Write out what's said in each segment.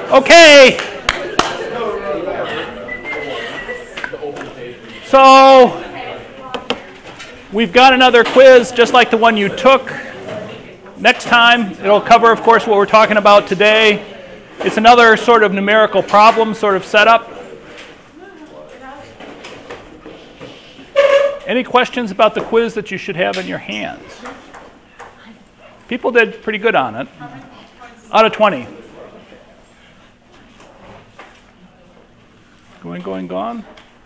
Okay. So we've got another quiz just like the one you took. Next time, it'll cover, of course, what we're talking about today. It's another sort of numerical problem sort of setup. Any questions about the quiz that you should have in your hands? People did pretty good on it. Out of 20. Going.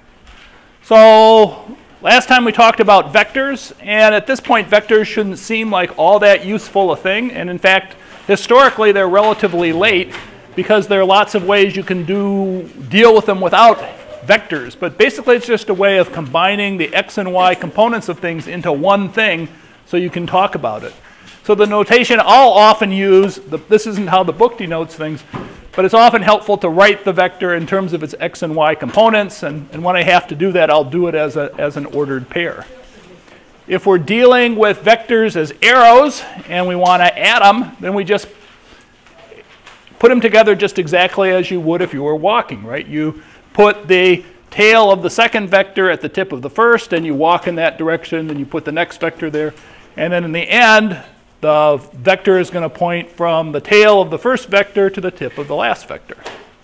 So last time we talked about vectors, and at this point vectors shouldn't seem like all that useful a thing, and in fact historically they're relatively late because there are lots of ways you can deal with them without vectors, but basically it's just a way of combining the x and y components of things into one thing so you can talk about it. So the notation I'll often use, this isn't how the book denotes things, but it's often helpful to write the vector in terms of its x and y components, and when I have to do that, I'll do it as an ordered pair. If we're dealing with vectors as arrows and we want to add them, then we just put them together just exactly as you would if you were walking, right? You put the tail of the second vector at the tip of the first, and you walk in that direction, and you put the next vector there, and then in the end, the vector is going to point from the tail of the first vector to the tip of the last vector.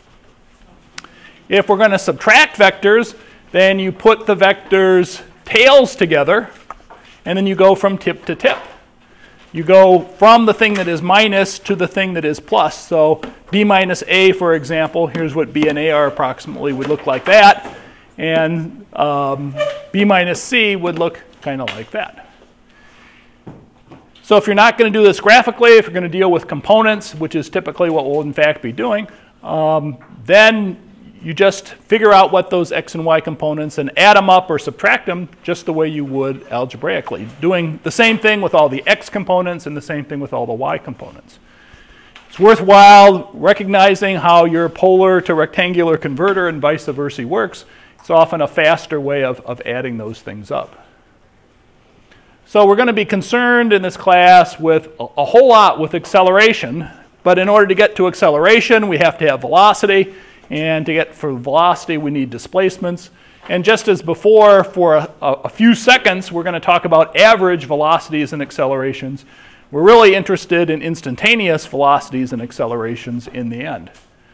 If we're going to subtract vectors, then you put the vectors' tails together, and then you go from tip to tip. You go from the thing that is minus to the thing that is plus. So b minus a, for example, here's what b and a are approximately, would look like that. And b minus c would look kind of like that. So if you're not going to do this graphically, if you're going to deal with components, which is typically what we'll in fact be doing, then you just figure out what those x and y components and add them up or subtract them just the way you would algebraically, doing the same thing with all the x components and the same thing with all the y components. It's worthwhile recognizing how your polar to rectangular converter and vice versa works. It's often a faster way of adding those things up. So we're going to be concerned in this class with a whole lot with acceleration, but in order to get to acceleration, we have to have velocity. And to get for velocity, we need displacements. And just as before, for a few seconds, we're going to talk about average velocities and accelerations. We're really interested in instantaneous velocities and accelerations in the end.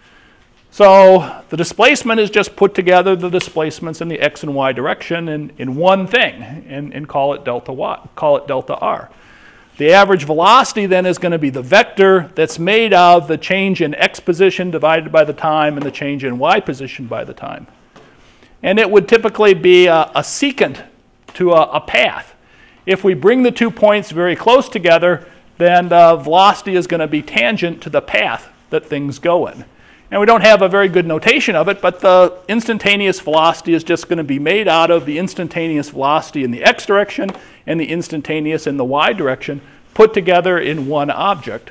So the displacement is just put together the displacements in the x and y direction in one thing and call it delta y, call it delta r. The average velocity then is going to be the vector that's made of the change in x position divided by the time and the change in y position by the time. And it would typically be a secant to a path. If we bring the 2 points very close together, then the velocity is going to be tangent to the path that things go in. And we don't have a very good notation of it, but the instantaneous velocity is just going to be made out of the instantaneous velocity in the x direction and the instantaneous in the y direction put together in one object.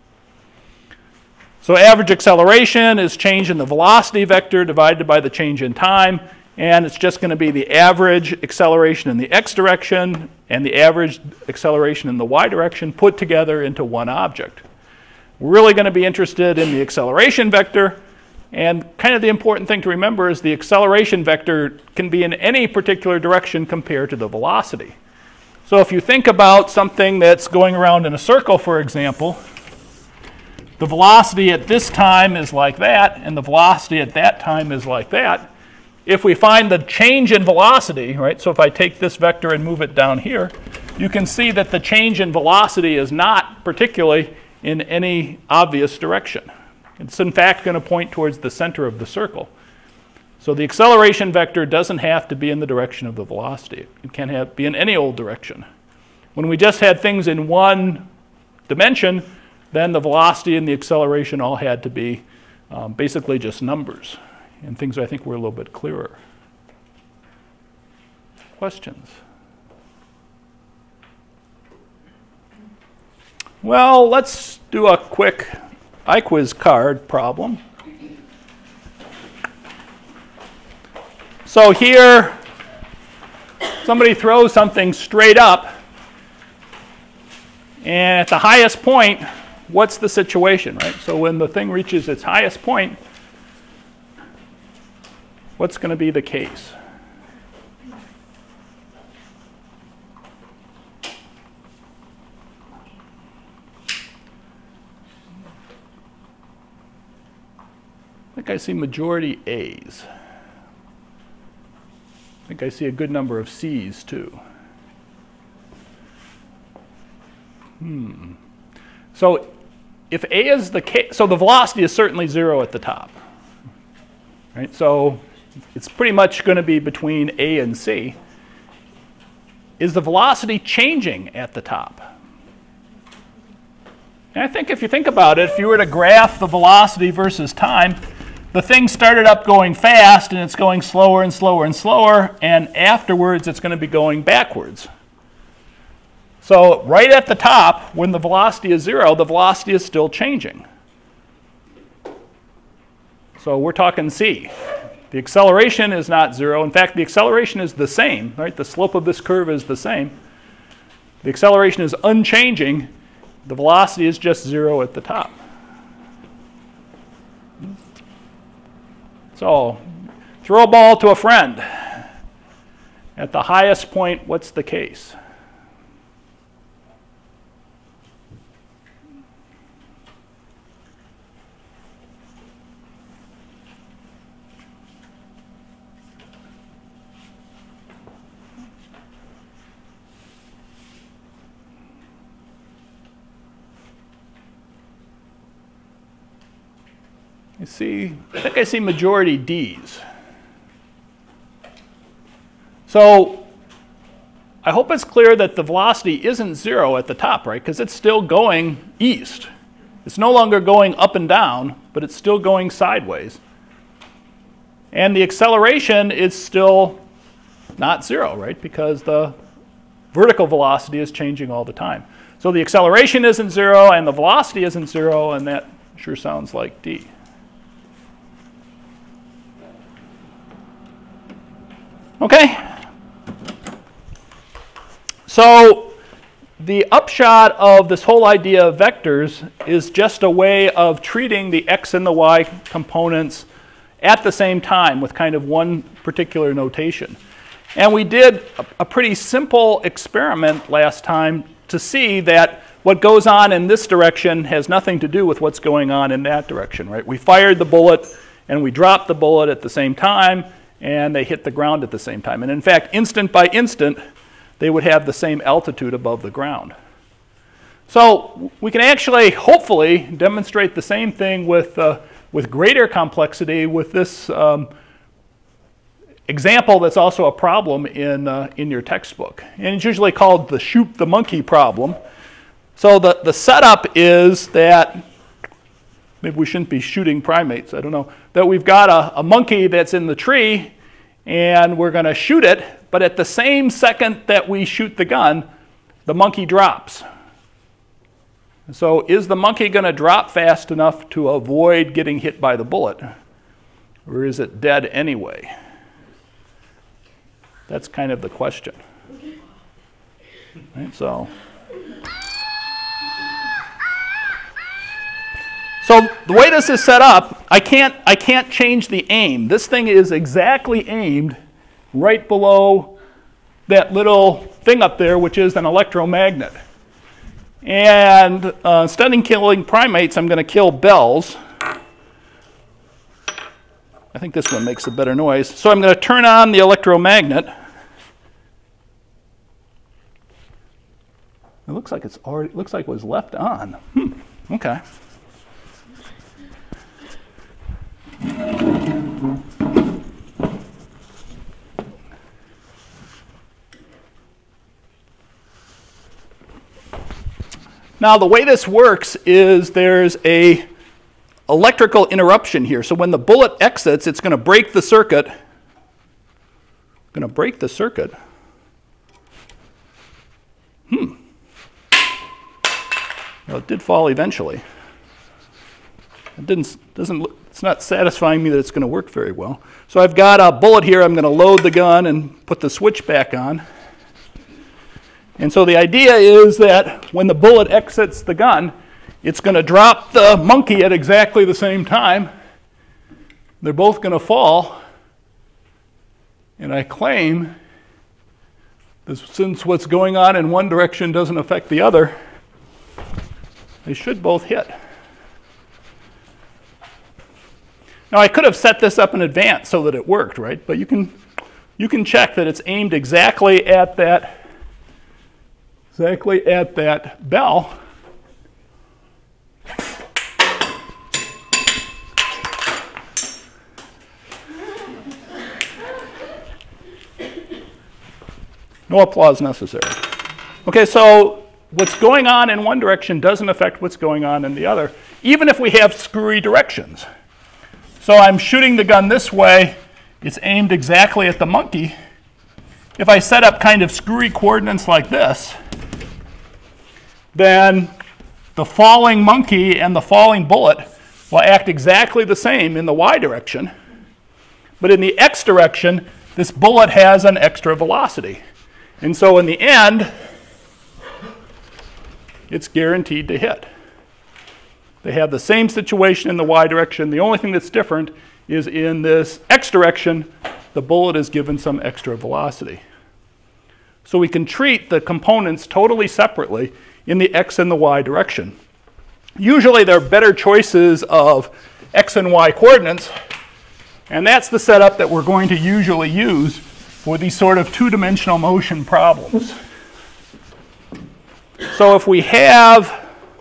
So average acceleration is change in the velocity vector divided by the change in time, and it's just going to be the average acceleration in the x direction and the average acceleration in the y direction put together into one object. We're really going to be interested in the acceleration vector, and kind of the important thing to remember is the acceleration vector can be in any particular direction compared to the velocity. So if you think about something that's going around in a circle, for example, the velocity at this time is like that, and the velocity at that time is like that. If we find the change in velocity, right, so if I take this vector and move it down here, you can see that the change in velocity is not particularly in any obvious direction. It's in fact going to point towards the center of the circle. So the acceleration vector doesn't have to be in the direction of the velocity. It can be in any old direction. When we just had things in one dimension, then the velocity and the acceleration all had to be basically just numbers. And things I think were a little bit clearer. Questions? Well, let's do a quick iQuiz card problem. So here, somebody throws something straight up, and at the highest point, what's the situation, right? So when the thing reaches its highest point, what's going to be the case? I think I see majority A's. I think I see a good number of C's too. So if A is the case, so the velocity is certainly 0 at the top. Right? So it's pretty much going to be between A and C. Is the velocity changing at the top? And I think if you think about it, if you were to graph the velocity versus time, the thing started up going fast, and it's going slower and slower and slower, and afterwards it's going to be going backwards. So right at the top, when the velocity is 0, the velocity is still changing. So we're talking C. The acceleration is not 0. In fact, the acceleration is the same, right? The slope of this curve is the same. The acceleration is unchanging. The velocity is just 0 at the top. So throw a ball to a friend. At the highest point, what's the case? I think I see majority D's. So I hope it's clear that the velocity isn't 0 at the top, right? Because it's still going east. It's no longer going up and down, but it's still going sideways. And the acceleration is still not 0, right? Because the vertical velocity is changing all the time. So the acceleration isn't 0 and the velocity isn't 0, and that sure sounds like D. Okay, so the upshot of this whole idea of vectors is just a way of treating the x and the y components at the same time with kind of one particular notation. And we did a pretty simple experiment last time to see that what goes on in this direction has nothing to do with what's going on in that direction, right? We fired the bullet and we dropped the bullet at the same time, and they hit the ground at the same time. And in fact, instant by instant, they would have the same altitude above the ground. So we can actually, hopefully, demonstrate the same thing with greater complexity with this example that's also a problem in your textbook. And it's usually called the shoot the monkey problem. So the setup is that, maybe we shouldn't be shooting primates, I don't know, that we've got a monkey that's in the tree and we're going to shoot it, but at the same second that we shoot the gun, the monkey drops. So is the monkey going to drop fast enough to avoid getting hit by the bullet? Or is it dead anyway? That's kind of the question. Right, so the way this is set up, I can't change the aim. This thing is exactly aimed right below that little thing up there, which is an electromagnet. And instead of killing primates, I'm going to kill bells. I think this one makes a better noise. So I'm going to turn on the electromagnet. It looks like it was left on. Okay. Now the way this works is there's a electrical interruption here. So when the bullet exits, it's going to break the circuit. Well, it did fall eventually. It's not satisfying me that it's going to work very well. So I've got a bullet here. I'm going to load the gun and put the switch back on. And so the idea is that when the bullet exits the gun, It's going to drop the monkey at exactly the same time. They're both going to fall. And I claim that since what's going on in one direction doesn't affect the other, they should both hit. Now, I could have set this up in advance so that it worked, right? But you can check that it's aimed exactly at that bell. No applause necessary. Okay, so what's going on in one direction doesn't affect what's going on in the other, even if we have screwy directions. So I'm shooting the gun this way. It's aimed exactly at the monkey. If I set up kind of screwy coordinates like this, then the falling monkey and the falling bullet will act exactly the same in the y direction. But in the x direction, this bullet has an extra velocity. And so in the end, it's guaranteed to hit. They have the same situation in the y direction. The only thing that's different is in this x direction, the bullet is given some extra velocity. So we can treat the components totally separately in the x and the y direction. Usually there are better choices of x and y coordinates, and that's the setup that we're going to usually use for these sort of two-dimensional motion problems. So if we have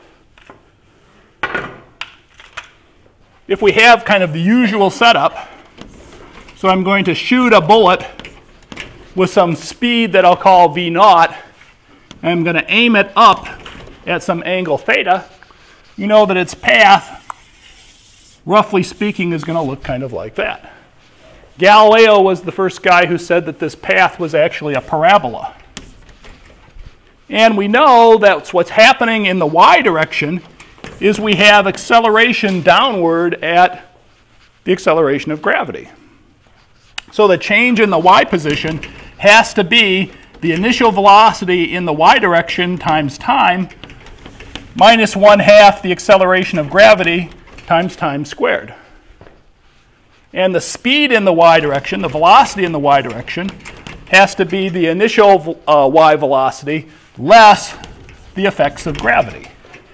kind of the usual setup, so I'm going to shoot a bullet with some speed that I'll call v naught, and I'm going to aim it up at some angle theta, you know that its path, roughly speaking, is going to look kind of like that. Galileo was the first guy who said that this path was actually a parabola. And we know that what's happening in the y direction is we have acceleration downward at the acceleration of gravity. So the change in the y position has to be the initial velocity in the y direction times time minus 1/2 the acceleration of gravity times time squared. And the speed in the y direction, the velocity in the y direction, has to be the initial y velocity less the effects of gravity.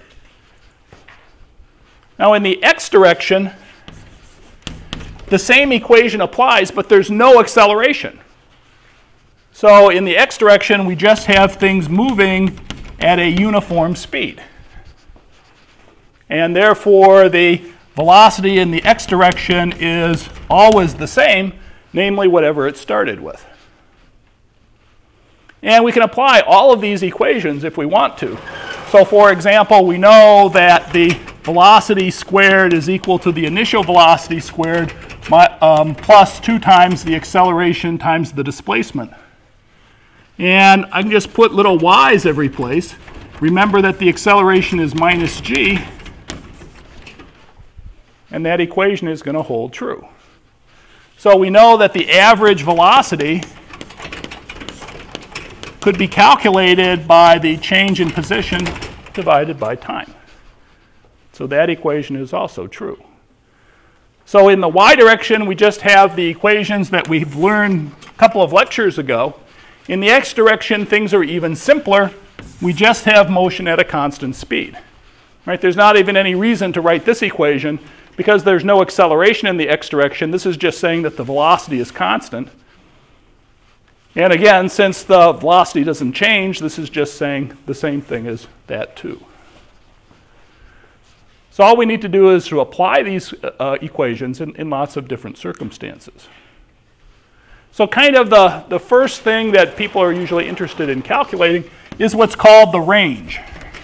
Now in the x direction, the same equation applies, but there's no acceleration. So in the x direction, we just have things moving at a uniform speed. And therefore, the velocity in the x direction is always the same, namely whatever it started with. And we can apply all of these equations if we want to. So for example, we know that the velocity squared is equal to the initial velocity squared plus 2 times the acceleration times the displacement. And I can just put little y's every place. Remember that the acceleration is minus g, and that equation is going to hold true. So we know that the average velocity could be calculated by the change in position divided by time. So that equation is also true. So in the y direction, we just have the equations that we've learned a couple of lectures ago. In the x direction, things are even simpler. We just have motion at a constant speed. Right? There's not even any reason to write this equation because there's no acceleration in the x direction. This is just saying that the velocity is constant. And again, since the velocity doesn't change, this is just saying the same thing as that too. So all we need to do is to apply these equations in lots of different circumstances. So kind of the first thing that people are usually interested in calculating is what's called the range.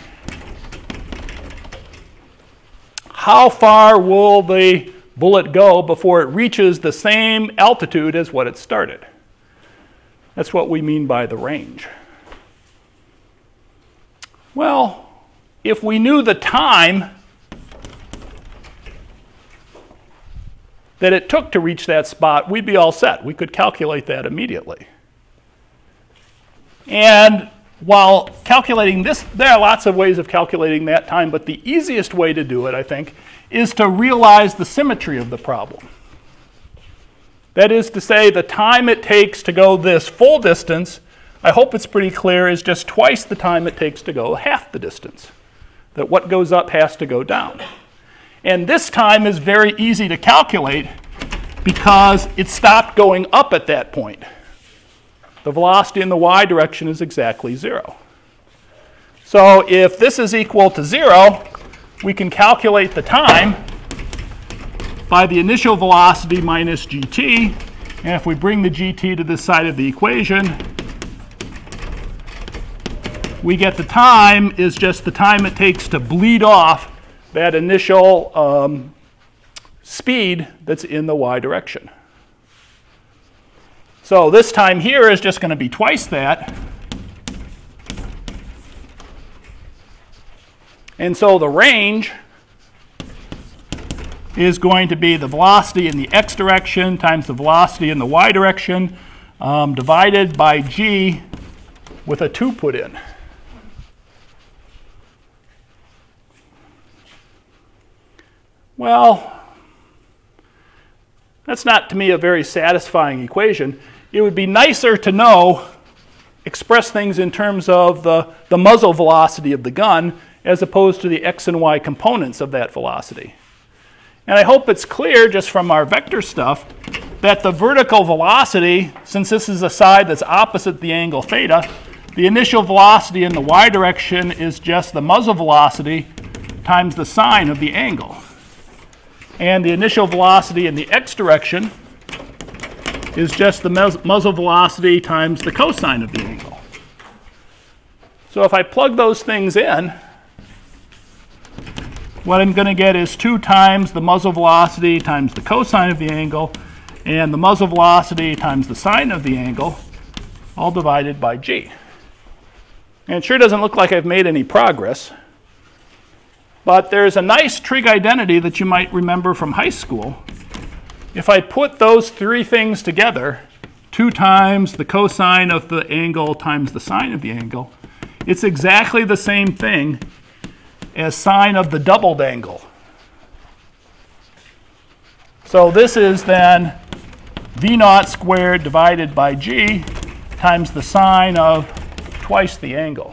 How far will the bullet go before it reaches the same altitude as what it started? That's what we mean by the range. Well, if we knew the time that it took to reach that spot, we'd be all set. We could calculate that immediately. And while calculating this, there are lots of ways of calculating that time, but the easiest way to do it, I think, is to realize the symmetry of the problem. That is to say, the time it takes to go this full distance, I hope it's pretty clear, is just twice the time it takes to go half the distance. That what goes up has to go down. And this time is very easy to calculate because it stopped going up at that point. The velocity in the y direction is exactly 0. So if this is equal to 0, we can calculate the time by the initial velocity minus gt. And if we bring the gt to this side of the equation, we get the time is just the time it takes to bleed off that initial speed that's in the y direction. So this time here is just going to be twice that. And so the range is going to be the velocity in the x direction times the velocity in the y direction divided by g with a 2 put in. Well, that's not to me a very satisfying equation. It would be nicer to know, express things in terms of the muzzle velocity of the gun as opposed to the x and y components of that velocity. And I hope it's clear just from our vector stuff that the vertical velocity, since this is a side that's opposite the angle theta, the initial velocity in the y direction is just the muzzle velocity times the sine of the angle. And the initial velocity in the x direction is just the muzzle velocity times the cosine of the angle. So if I plug those things in, what I'm going to get is 2 times the muzzle velocity times the cosine of the angle, and the muzzle velocity times the sine of the angle, all divided by g. And it sure doesn't look like I've made any progress. But there's a nice trig identity that you might remember from high school. If I put those 3 things together, 2 times the cosine of the angle times the sine of the angle, it's exactly the same thing as sine of the doubled angle. So this is then v naught squared divided by g times the sine of twice the angle.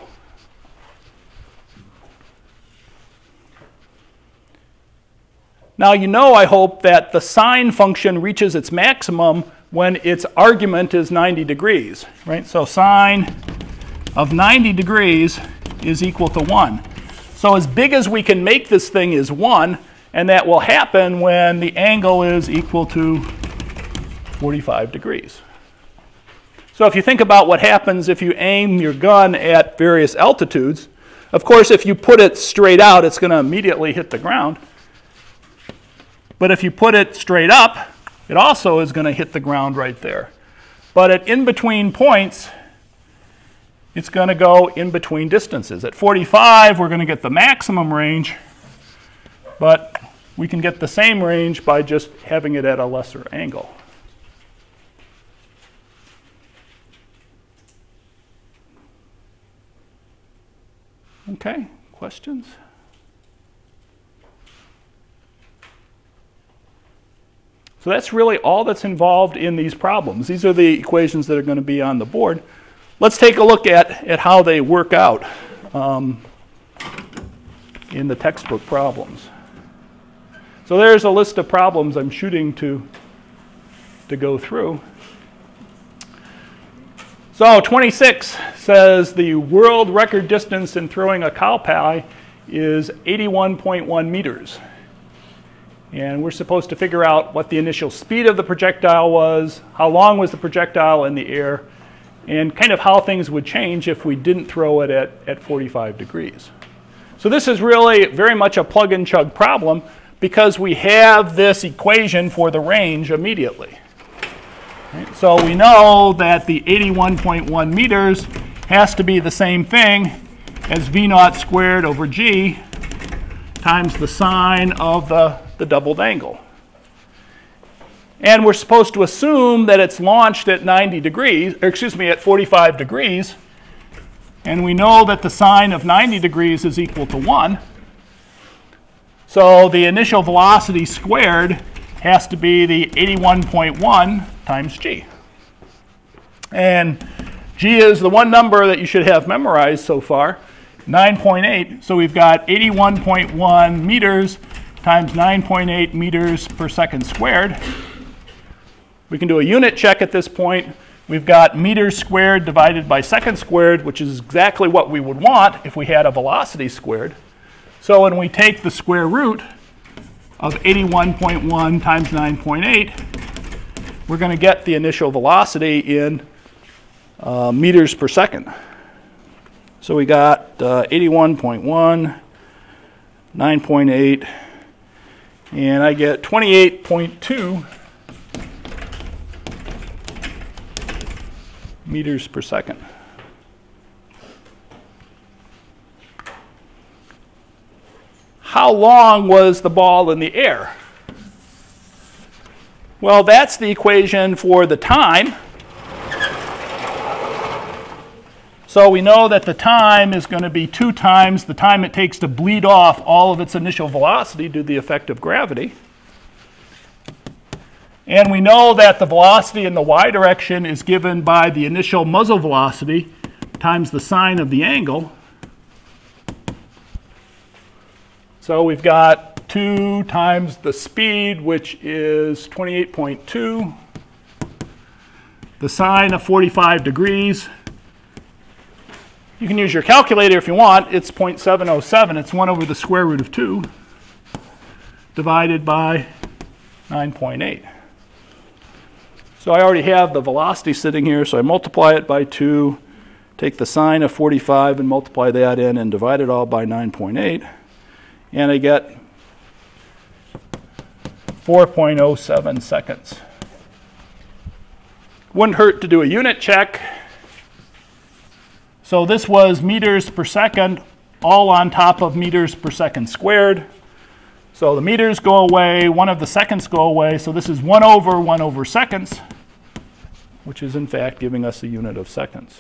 Now you know, I hope, that the sine function reaches its maximum when its argument is 90 degrees, right? So sine of 90 degrees is equal to 1. So as big as we can make this thing is 1, and that will happen when the angle is equal to 45 degrees. So if you think about what happens if you aim your gun at various altitudes, of course, if you put it straight out, it's going to immediately hit the ground. But if you put it straight up, it also is going to hit the ground right there. But at in-between points, it's going to go in between distances. At 45, we're going to get the maximum range, but we can get the same range by just having it at a lesser angle. Okay, questions? So that's really all that's involved in these problems. These are the equations that are going to be on the board. Let's take a look at how they work out in the textbook problems. So there's a list of problems I'm shooting to go through. So 26 says the world record distance in throwing a cow pie is 81.1 meters. And we're supposed to figure out what the initial speed of the projectile was, how long was the projectile in the air, and kind of how things would change if we didn't throw it at 45 degrees. So this is really very much a plug and chug problem because we have this equation for the range immediately. Right? So we know that the 81.1 meters has to be the same thing as v naught squared over g times the sine of the doubled angle. And we're supposed to assume that it's launched at 90 degrees, or excuse me, at 45 degrees. And we know that the sine of 90 degrees is equal to 1. So the initial velocity squared has to be the 81.1 times g. And g is the one number that you should have memorized so far, 9.8. So we've got 81.1 meters times 9.8 meters per second squared. We can do a unit check at this point. We've got meters squared divided by seconds squared, which is exactly what we would want if we had a velocity squared. So when we take the square root of 81.1 times 9.8, we're going to get the initial velocity in meters per second. So we got 81.1, 9.8, and I get 28.2 meters per second. How long was the ball in the air? Well, that's the equation for the time. So we know that the time is going to be 2 times the time it takes to bleed off all of its initial velocity due to the effect of gravity. And we know that the velocity in the y direction is given by the initial muzzle velocity times the sine of the angle. So we've got 2 times the speed, which is 28.2, the sine of 45 degrees. You can use your calculator if you want. It's 0.707. It's 1 over the square root of 2 divided by 9.8. So I already have the velocity sitting here, so I multiply it by 2, take the sine of 45 and multiply that in and divide it all by 9.8, and I get 4.07 seconds. Wouldn't hurt to do a unit check. So this was meters per second, all on top of meters per second squared. So the meters go away, 1 of the seconds go away, so this is 1 over seconds, which is in fact giving us a unit of seconds.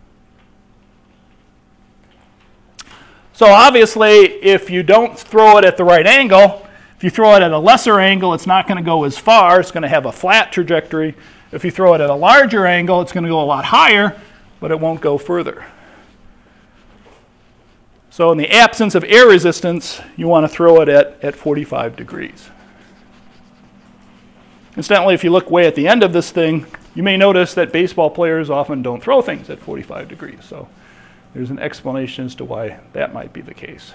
So obviously, if you don't throw it at the right angle, if you throw it at a lesser angle, it's not going to go as far. It's going to have a flat trajectory. If you throw it at a larger angle, it's going to go a lot higher, but it won't go further. So in the absence of air resistance, you want to throw it at 45 degrees. Incidentally, if you look way at the end of this thing, you may notice that baseball players often don't throw things at 45 degrees. So there's an explanation as to why that might be the case.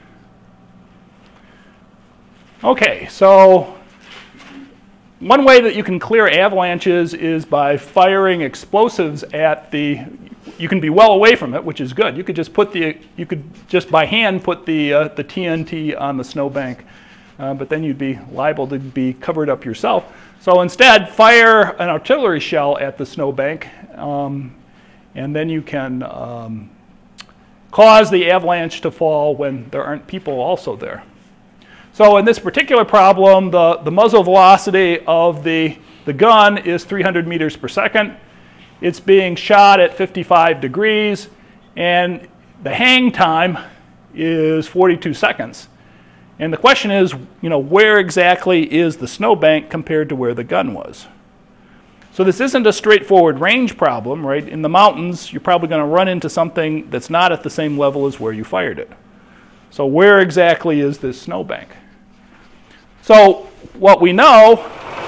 Okay, so one way that you can clear avalanches is by firing explosives at the, you can be well away from it, which is good. You could just by hand put the TNT on the snowbank, but then you'd be liable to be covered up yourself. So instead, fire an artillery shell at the snowbank, and then you can cause the avalanche to fall when there aren't people also there. So in this particular problem, the muzzle velocity of the gun is 300 meters per second. It's being shot at 55 degrees, and the hang time is 42 seconds. And the question is, where exactly is the snowbank compared to where the gun was? So this isn't a straightforward range problem, right? In the mountains, you're probably going to run into something that's not at the same level as where you fired it. So where exactly is this snowbank? So what we know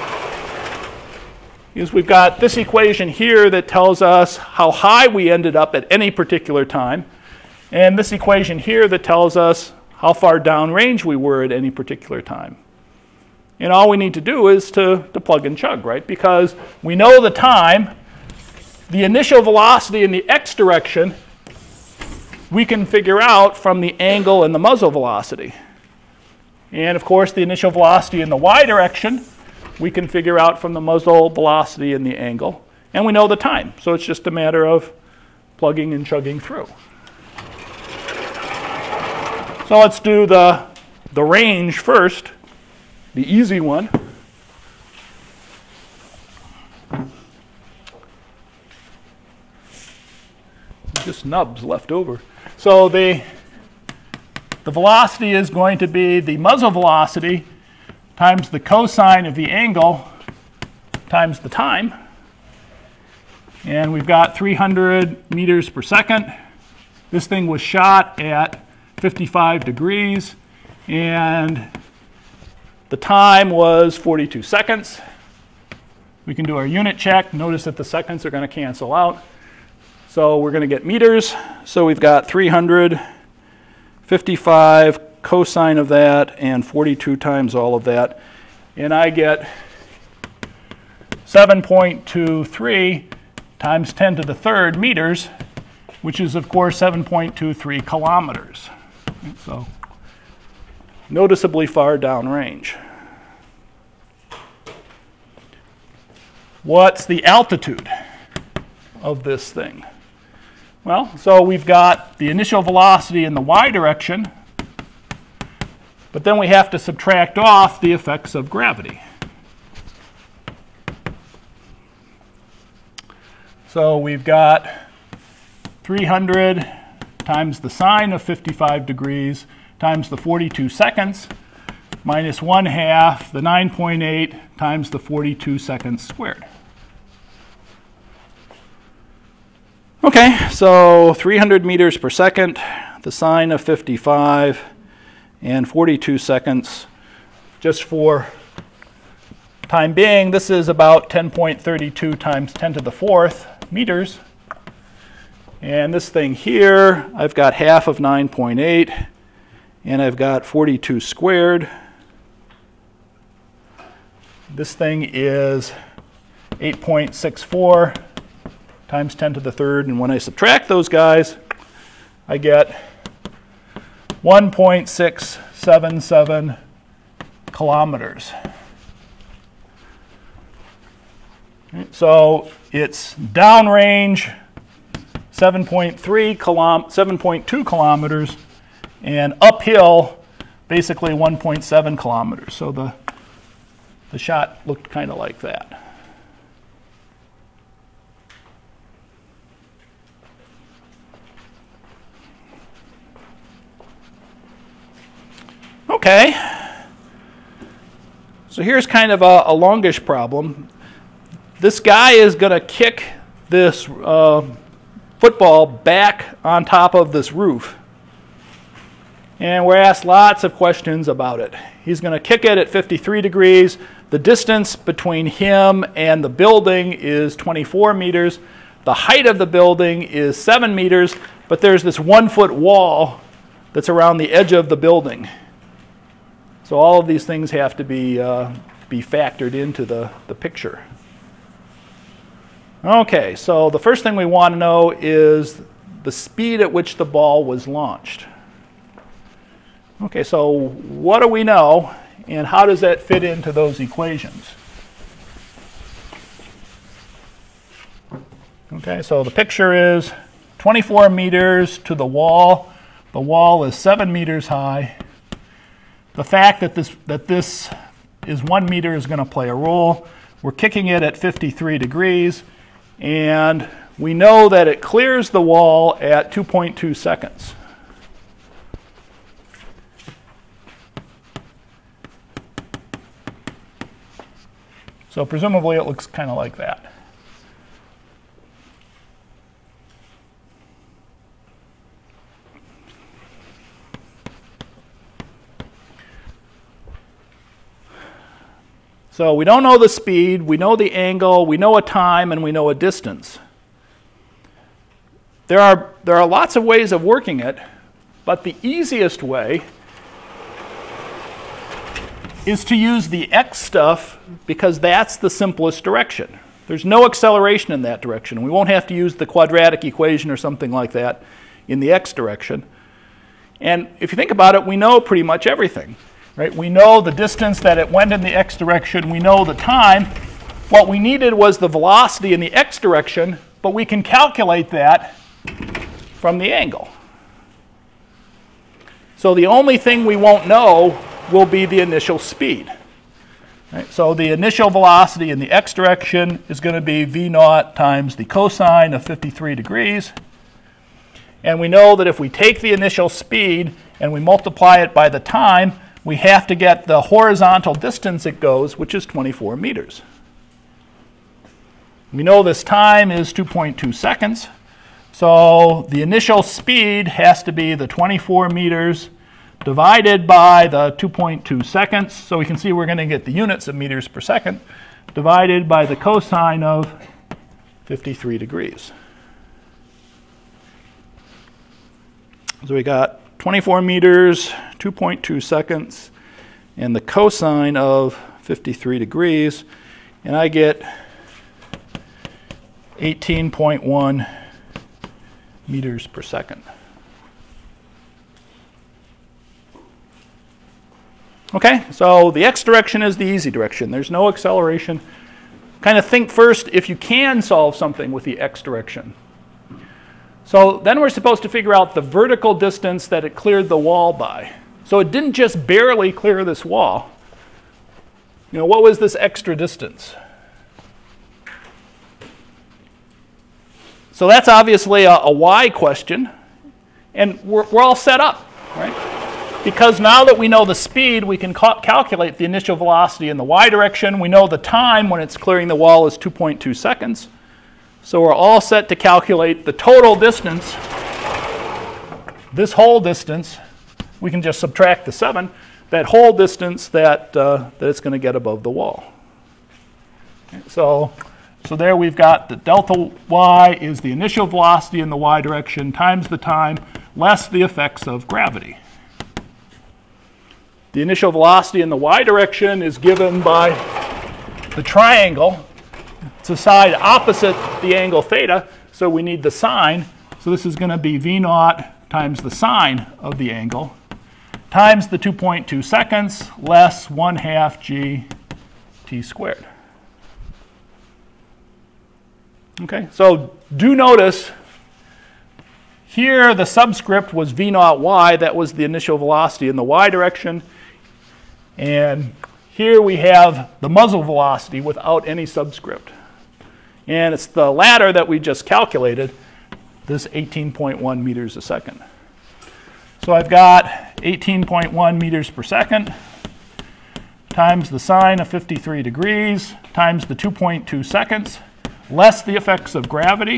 is we've got this equation here that tells us how high we ended up at any particular time, and this equation here that tells us how far downrange we were at any particular time. And all we need to do is to plug and chug, right? Because we know the time, the initial velocity in the x direction, we can figure out from the angle and the muzzle velocity. And of course, the initial velocity in the y direction, we can figure out from the muzzle velocity and the angle. And we know the time. So it's just a matter of plugging and chugging through. So let's do the range first, the easy one. Just nubs left over. So the velocity is going to be the muzzle velocity times the cosine of the angle times the time. And we've got 300 meters per second. This thing was shot at 55 degrees, and the time was 42 seconds. We can do our unit check. Notice that the seconds are going to cancel out. So we're going to get meters. So we've got 300, 55 cosine of that, and 42 times all of that. And I get 7.23 times 10 to the third meters, which is, of course, 7.23 kilometers. So noticeably far downrange. What's the altitude of this thing? Well, so we've got the initial velocity in the y direction, but then we have to subtract off the effects of gravity. So we've got 300 times the sine of 55 degrees times the 42 seconds minus 1/2 the 9.8 times the 42 seconds squared. Okay, so 300 meters per second, the sine of 55, and 42 seconds. Just for time being, this is about 10.32 times 10 to the fourth meters. And this thing here, I've got half of 9.8, and I've got 42 squared. This thing is 8.64 times 10 to the third, and when I subtract those guys, I get 1.677 kilometers. So it's downrange 7.2 kilometers, and uphill basically 1.7 kilometers. So the shot looked kind of like that. Okay, so here's kind of a longish problem. This guy is going to kick this football back on top of this roof. And we're asked lots of questions about it. He's going to kick it at 53 degrees. The distance between him and the building is 24 meters. The height of the building is 7 meters, but there's this 1-foot wall that's around the edge of the building. So all of these things have to be factored into the picture. Okay, so the first thing we want to know is the speed at which the ball was launched. Okay, so what do we know, and how does that fit into those equations? Okay, so the picture is 24 meters to the wall. The wall is 7 meters high. The fact that this is 1 meter is going to play a role. We're kicking it at 53 degrees, and we know that it clears the wall at 2.2 seconds. So presumably it looks kind of like that. So we don't know the speed, we know the angle, we know a time, and we know a distance. There are lots of ways of working it, but the easiest way is to use the x stuff because that's the simplest direction. There's no acceleration in that direction. We won't have to use the quadratic equation or something like that in the x direction. And if you think about it, we know pretty much everything. Right? We know the distance that it went in the x direction. We know the time. What we needed was the velocity in the x direction, but we can calculate that from the angle. So the only thing we won't know will be the initial speed. Right? So the initial velocity in the x direction is going to be v naught times the cosine of 53 degrees. And we know that if we take the initial speed and we multiply it by the time, we have to get the horizontal distance it goes, which is 24 meters. We know this time is 2.2 seconds. So the initial speed has to be the 24 meters divided by the 2.2 seconds. So we can see we're going to get the units of meters per second divided by the cosine of 53 degrees. So we got 24 meters, 2.2 seconds, and the cosine of 53 degrees, and I get 18.1 meters per second. Okay, so the x direction is the easy direction. There's no acceleration. Kind of think first if you can solve something with the x direction. So then we're supposed to figure out the vertical distance that it cleared the wall by. So it didn't just barely clear this wall. You know, what was this extra distance? So that's obviously a y question, and we're all set up, right? Because now that we know the speed, we can calculate the initial velocity in the y direction. We know the time when it's clearing the wall is 2.2 seconds. So we're all set to calculate the total distance. This whole distance, we can just subtract the 7, that whole distance that it's going to get above the wall. Okay, so there we've got the delta y is the initial velocity in the y direction times the time less the effects of gravity. The initial velocity in the y direction is given by the triangle. It's a side opposite the angle theta, so we need the sine. So this is going to be v naught times the sine of the angle times the 2.2 seconds less 1/2 g t squared. Okay, so do notice here the subscript was v naught y. That was the initial velocity in the y direction. And here we have the muzzle velocity without any subscript. And it's the latter that we just calculated, this 18.1 meters a second. So I've got 18.1 meters per second times the sine of 53 degrees times the 2.2 seconds less the effects of gravity.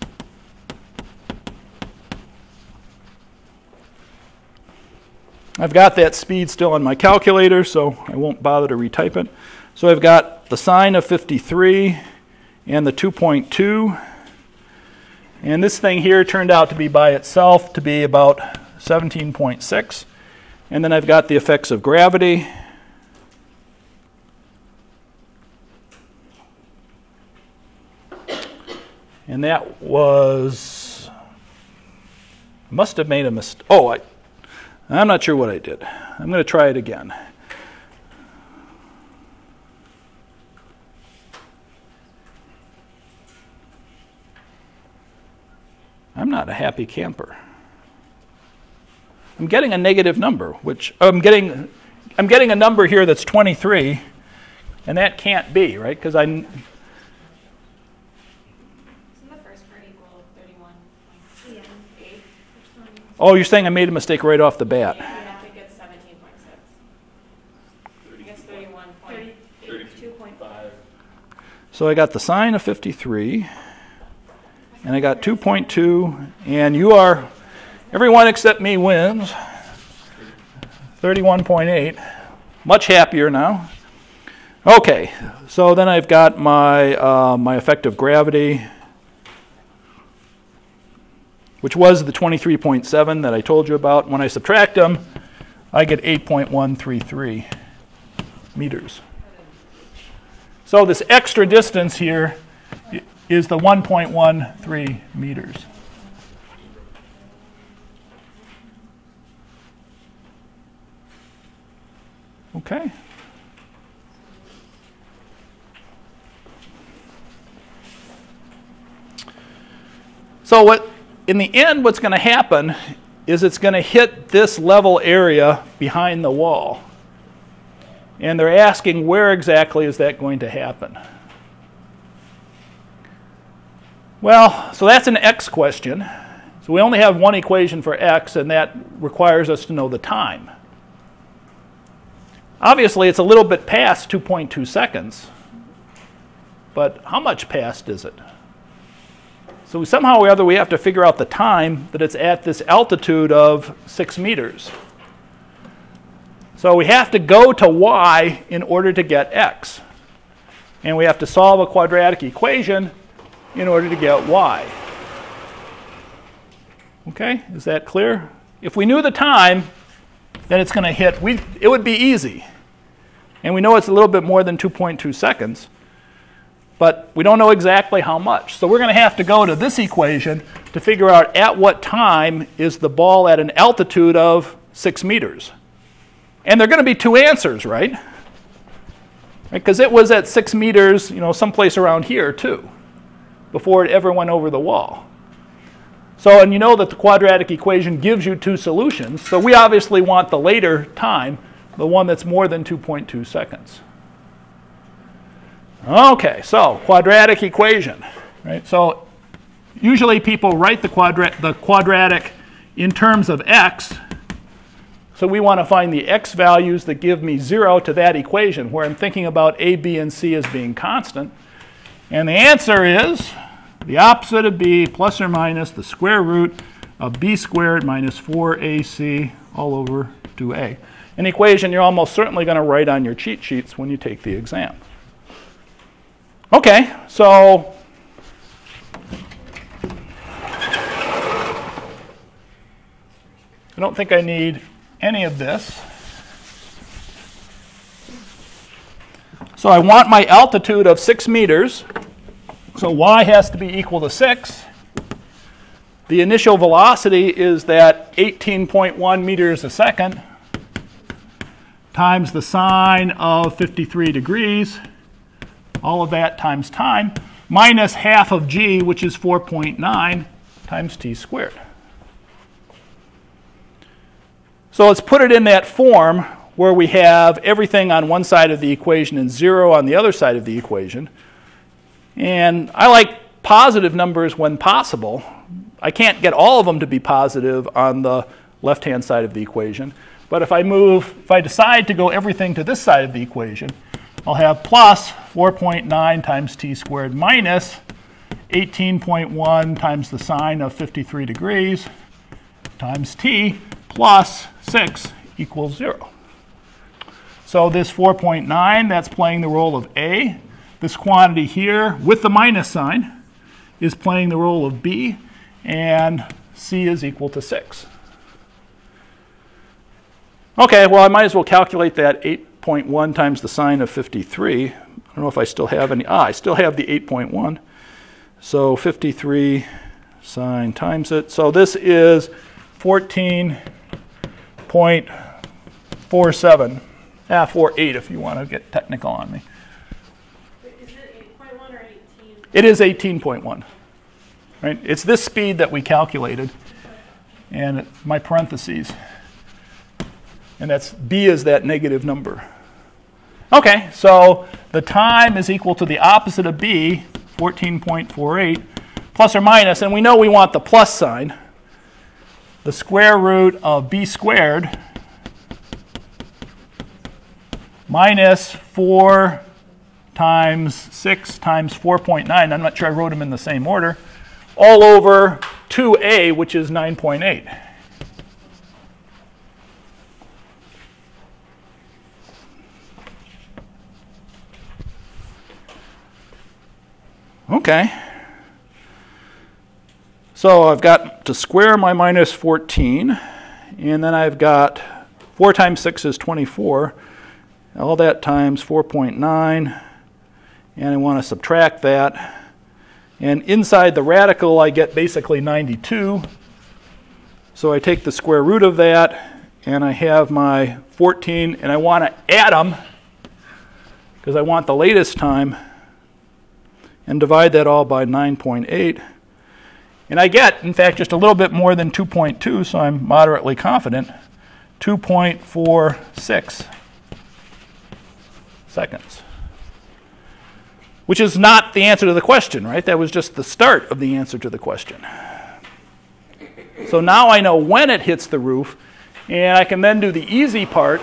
I've got that speed still on my calculator, so I won't bother to retype it. So I've got the sine of 53 and the 2.2. And this thing here turned out to be by itself to be about 17.6. And then I've got the effects of gravity. And that was, must have made a mistake. Oh, I'm not sure what I did. I'm going to try it again. I'm not a happy camper. I'm getting a negative number, which I'm getting a number here that's 23, and that can't be, right? Because Isn't the first part equal 31.8? Oh, you're saying I made a mistake right off the bat. Yeah, I think it's 17.6. I think it's 31.8. So I got the sine of 53, and I got 2.2, and you are, everyone except me wins, 31.8. Much happier now. Okay, so then I've got my, my effect of gravity, which was the 23.7 that I told you about. When I subtract them, I get 8.133 meters. So this extra distance here is the 1.13 meters. Okay. So in the end, what's going to happen is it's going to hit this level area behind the wall. And they're asking where exactly is that going to happen? Well, so that's an X question. So we only have one equation for x, and that requires us to know the time. Obviously, it's a little bit past 2.2 seconds, but how much past is it? So somehow or other, we have to figure out the time that it's at this altitude of 6 meters. So we have to go to y in order to get x. And we have to solve a quadratic equation in order to get y. Okay, is that clear? If we knew the time, then it's going to hit, it would be easy. And we know it's a little bit more than 2.2 seconds, but we don't know exactly how much. So we're going to have to go to this equation to figure out at what time is the ball at an altitude of 6 meters. And there are going to be two answers, right? Because it was at 6 meters, someplace around here too, before it ever went over the wall. So, and you know that the quadratic equation gives you two solutions. So we obviously want the later time, the one that's more than 2.2 seconds. Okay, so quadratic equation, right? So usually people write the quadratic in terms of x. So we want to find the x values that give me 0 to that equation, where I'm thinking about a, b, and c as being constant. And the answer is the opposite of b plus or minus the square root of b squared minus 4ac all over 2a. An equation you're almost certainly going to write on your cheat sheets when you take the exam. Okay, so I don't think I need any of this. So I want my altitude of 6 meters. So y has to be equal to 6. The initial velocity is that 18.1 meters a second times the sine of 53 degrees, all of that times time, minus half of g, which is 4.9 times t squared. So let's put it in that form where we have everything on one side of the equation and 0 on the other side of the equation. And I like positive numbers when possible. I can't get all of them to be positive on the left-hand side of the equation. But if I decide to go everything to this side of the equation, I'll have plus 4.9 times t squared minus 18.1 times the sine of 53 degrees times t plus 6 equals 0. So this 4.9, that's playing the role of a. This quantity here with the minus sign is playing the role of b, and c is equal to 6. Okay, well, I might as well calculate that 8.1 times the sine of 53. I don't know if I still have any. I still have the 8.1. So 53 sine times it. So this is 14.47. 48 if you want to get technical on me. Is it 8.1 or 18? It is 18.1. Right? It's this speed that we calculated, and my parentheses. And that's b is that negative number. Okay, so the time is equal to the opposite of b, 14.48, plus or minus, and we know we want the plus sign, the square root of b squared minus 4 times 6 times 4.9. I'm not sure I wrote them in the same order. All over 2a, which is 9.8. Okay. So I've got to square my minus 14, and then I've got 4 times 6 is 24. All that times 4.9, and I want to subtract that. And inside the radical, I get basically 92. So I take the square root of that, and I have my 14, and I want to add them, because I want the latest time, and divide that all by 9.8. And I get, in fact, just a little bit more than 2.2, so I'm moderately confident, 2.46 seconds. Which is not the answer to the question, right? That was just the start of the answer to the question. So now I know when it hits the roof, and I can then do the easy part,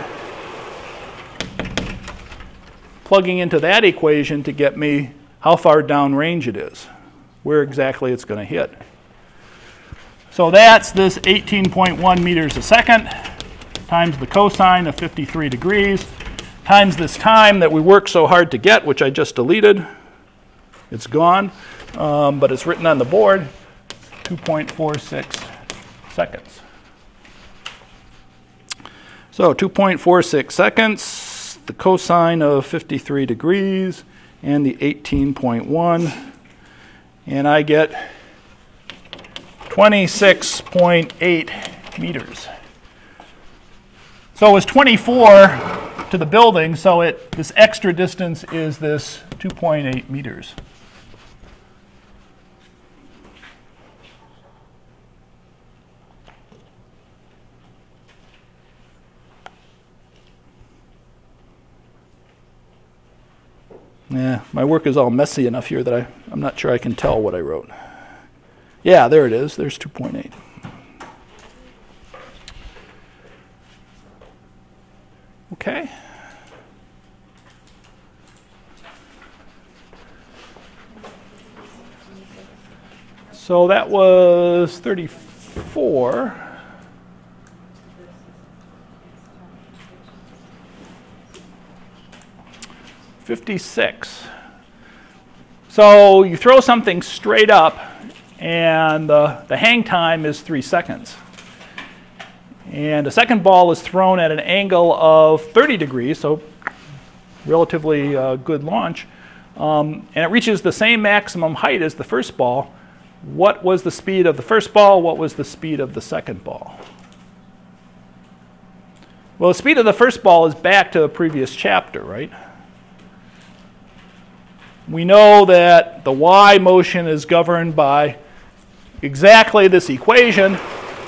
plugging into that equation to get me how far downrange it is, where exactly it's going to hit. So that's this 18.1 meters a second times the cosine of 53 degrees times this time that we worked so hard to get, which I just deleted. It's gone, but it's written on the board, 2.46 seconds. So 2.46 seconds, the cosine of 53 degrees, and the 18.1, and I get 26.8 meters. So it was 24 to the building, so this extra distance is this 2.8 meters. Yeah, my work is all messy enough here that I'm not sure I can tell what I wrote. Yeah, there it is. There's 2.8. Okay. So that was 34. $56. So you throw something straight up, and the hang time is 3 seconds. And a second ball is thrown at an angle of 30 degrees, so relatively good launch. And it reaches the same maximum height as the first ball. What was the speed of the first ball? What was the speed of the second ball? Well, the speed of the first ball is back to the previous chapter, right? We know that the y motion is governed by exactly this equation,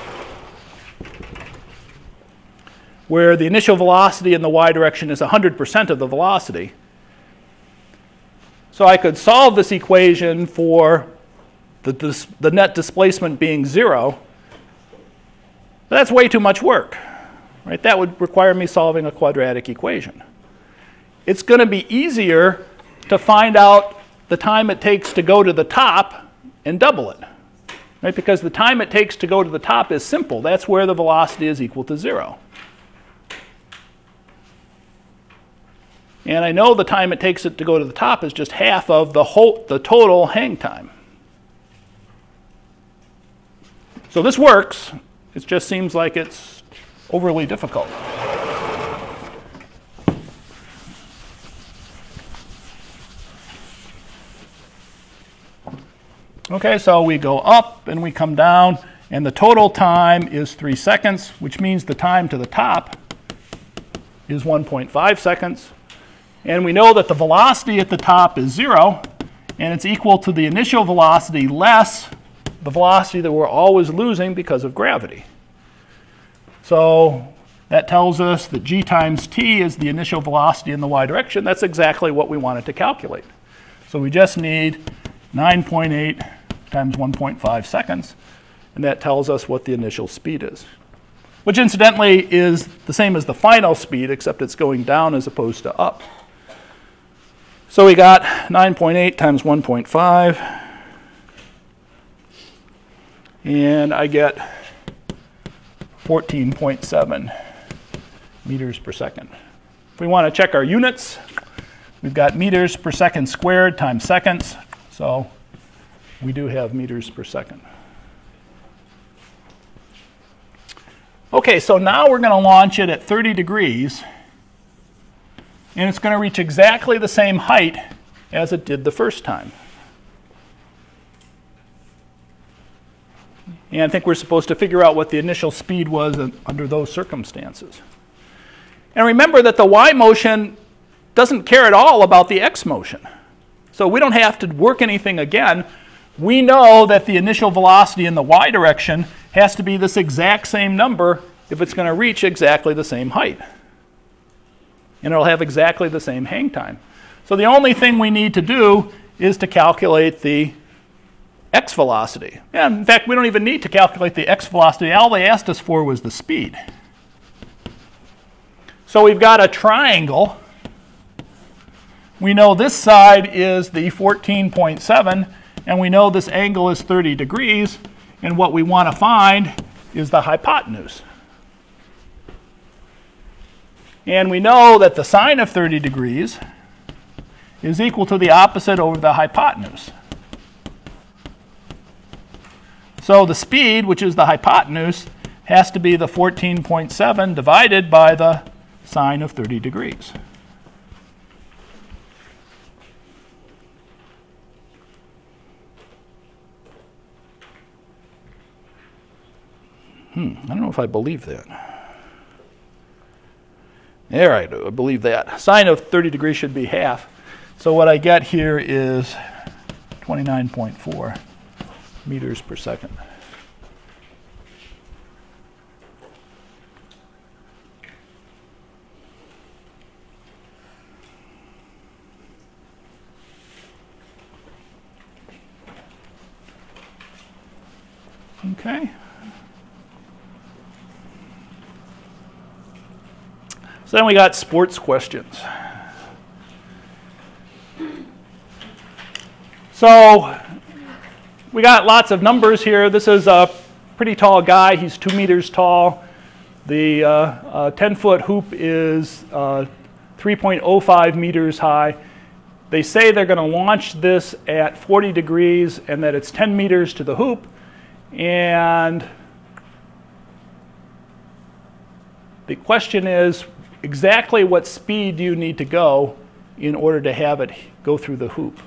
where the initial velocity in the y direction is 100% of the velocity. So I could solve this equation for the net displacement being 0. But that's way too much work, right? That would require me solving a quadratic equation. It's going to be easier to find out the time it takes to go to the top and double it, right? Because the time it takes to go to the top is simple. That's where the velocity is equal to 0. And I know the time it takes it to go to the top is just half of the total hang time. So this works. It just seems like it's overly difficult. Okay, so we go up and we come down, and the total time is 3 seconds, which means the time to the top is 1.5 seconds. And we know that the velocity at the top is 0, and it's equal to the initial velocity less the velocity that we're always losing because of gravity. So that tells us that g times t is the initial velocity in the y direction. That's exactly what we wanted to calculate. So we just need 9.8 times 1.5 seconds, and that tells us what the initial speed is, which incidentally is the same as the final speed, except it's going down as opposed to up. So we got 9.8 times 1.5, and I get 14.7 meters per second. If we want to check our units, we've got meters per second squared times seconds, so we do have meters per second. Okay, so now we're going to launch it at 30 degrees, and it's going to reach exactly the same height as it did the first time. And I think we're supposed to figure out what the initial speed was under those circumstances. And remember that the y motion doesn't care at all about the x motion. So we don't have to work anything again. We know that the initial velocity in the y direction has to be this exact same number if it's going to reach exactly the same height. And it'll have exactly the same hang time. So the only thing we need to do is to calculate the x velocity. And in fact, we don't even need to calculate the x velocity. All they asked us for was the speed. So we've got a triangle. We know this side is the 14.7, and we know this angle is 30 degrees, and what we want to find is the hypotenuse. And we know that the sine of 30 degrees is equal to the opposite over the hypotenuse. So the speed, which is the hypotenuse, has to be the 14.7 divided by the sine of 30 degrees. I don't know if I believe that. All right, I believe that. Sine of 30 degrees should be half. So what I get here is 29.4 meters per second. Okay. So then we got sports questions. So we got lots of numbers here. This is a pretty tall guy. He's 2 meters tall. The 10-foot hoop is 3.05 meters high. They say they're going to launch this at 40 degrees and that it's 10 meters to the hoop. And the question is, exactly what speed do you need to go in order to have it go through the hoop?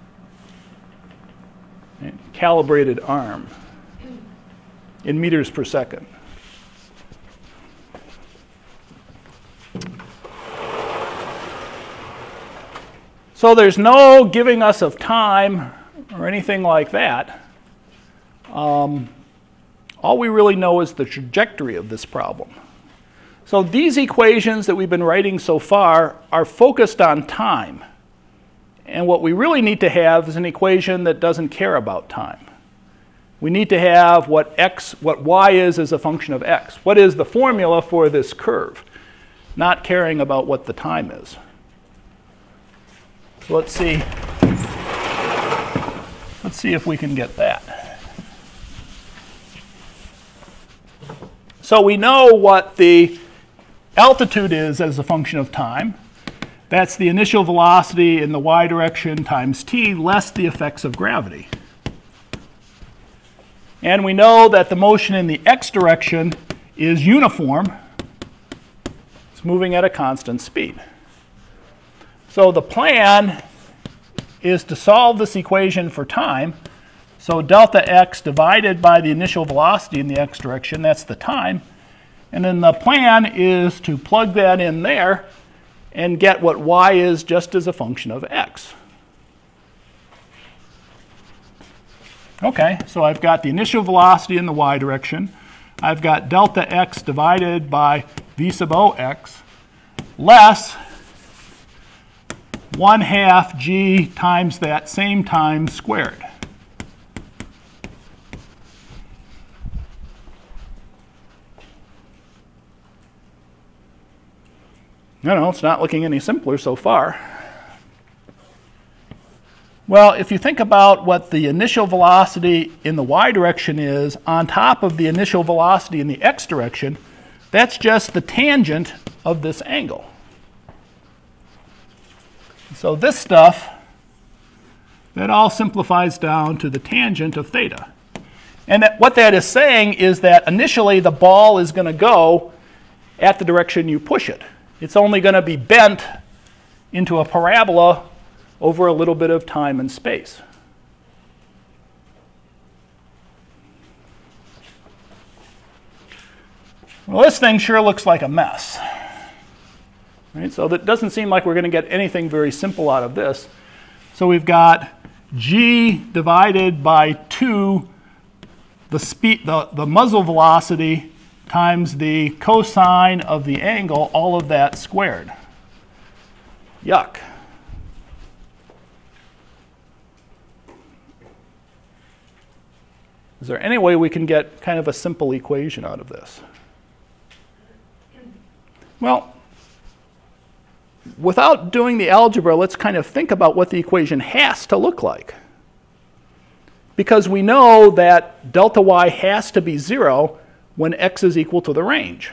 And calibrated arm in meters per second. So there's no giving us of time or anything like that. All we really know is the trajectory of this problem. So these equations that we've been writing so far are focused on time. And what we really need to have is an equation that doesn't care about time. We need to have what y is as a function of x. What is the formula for this curve? Not caring about what the time is. So let's see if we can get that. So we know what the altitude is as a function of time. That's the initial velocity in the y direction times t less the effects of gravity. And we know that the motion in the x direction is uniform. It's moving at a constant speed. So the plan is to solve this equation for time. So delta x divided by the initial velocity in the x direction, that's the time. And then the plan is to plug that in there and get what y is just as a function of x. Okay, so I've got the initial velocity in the y direction. I've got delta x divided by v sub o x less 1/2 g times that same time squared. No, it's not looking any simpler so far. Well, if you think about what the initial velocity in the y direction is on top of the initial velocity in the x direction, that's just the tangent of this angle. So this stuff, that all simplifies down to the tangent of theta. And what that is saying is that initially the ball is going to go at the direction you push it. It's only going to be bent into a parabola over a little bit of time and space. Well, this thing sure looks like a mess. Right? So that doesn't seem like we're going to get anything very simple out of this. So we've got g divided by 2, the muzzle velocity times the cosine of the angle, all of that squared. Yuck. Is there any way we can get kind of a simple equation out of this? Well, without doing the algebra, let's kind of think about what the equation has to look like. Because we know that delta y has to be 0 when x is equal to the range.